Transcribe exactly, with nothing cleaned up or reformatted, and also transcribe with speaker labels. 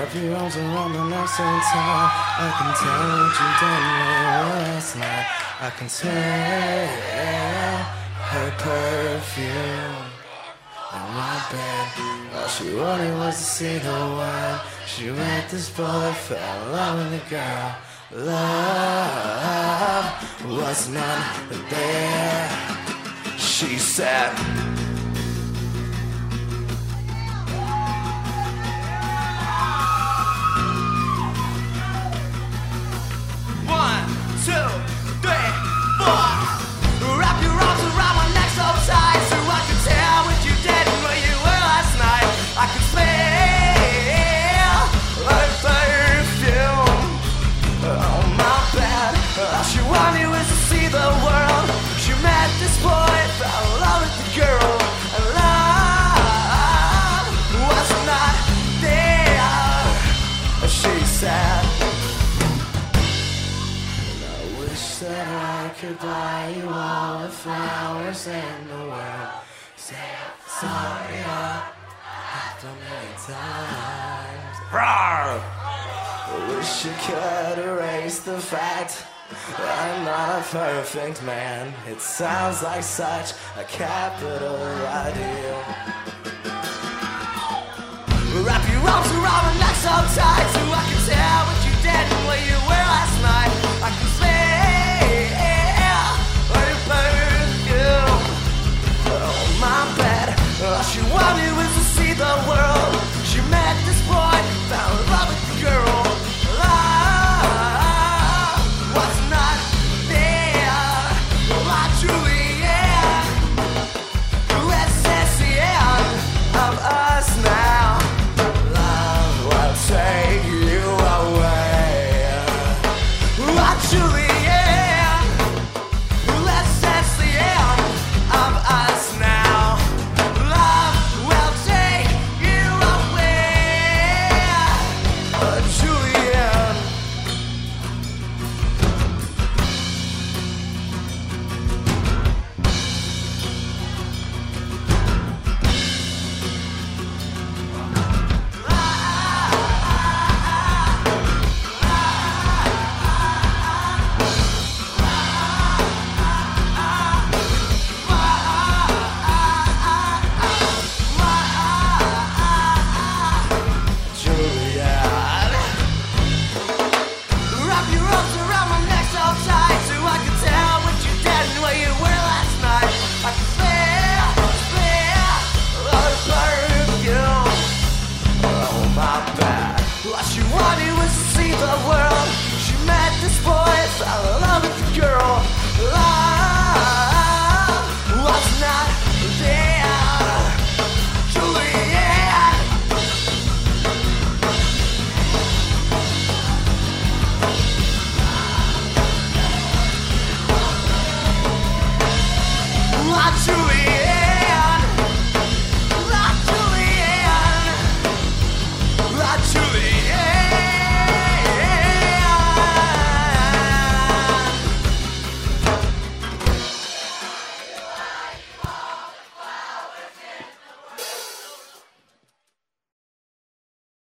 Speaker 1: Wrap your arms around my neck so tight. I can tell what you done last night. I can smell her perfume in my bed. All she wanted was to see the world. She met this boy, fell in love with the girl. Love was not there, she said.
Speaker 2: One, two, three, four. Wrap your arms around my neck so tight, so I could tell what you did and where you were last night. I could smell her perfume on my bed. All she wanted was to see the world. She met this boy, fell in love with the girl, and love was not there, she said.
Speaker 1: That I could buy you all the flowers in the world. Say sorry, I've done many times. Rawr! I wish you could erase the fact I'm not a perfect man. It sounds like such a capital ideal.
Speaker 2: Wrap your arms around my neck so tight, so I can tell what you did and where you were last night. I can smell her perfume on my bed. All she wanted was to see the world. She met this boy, fell in love with the girl. Love was not there. My Juliet, let's see the end of us now.
Speaker 1: Love will take you away.
Speaker 2: My Juliet, let's that's the end of us now. Love will take you away. Uh, Juliet. Wrap your arms around my neck so tight, so I can tell what you did and where you were last night. I can smell, smell her perfume on my back. All she wanted was to see the world. She met this boy, fell in love with the girl. Love was not there, Juliet. My Juliet.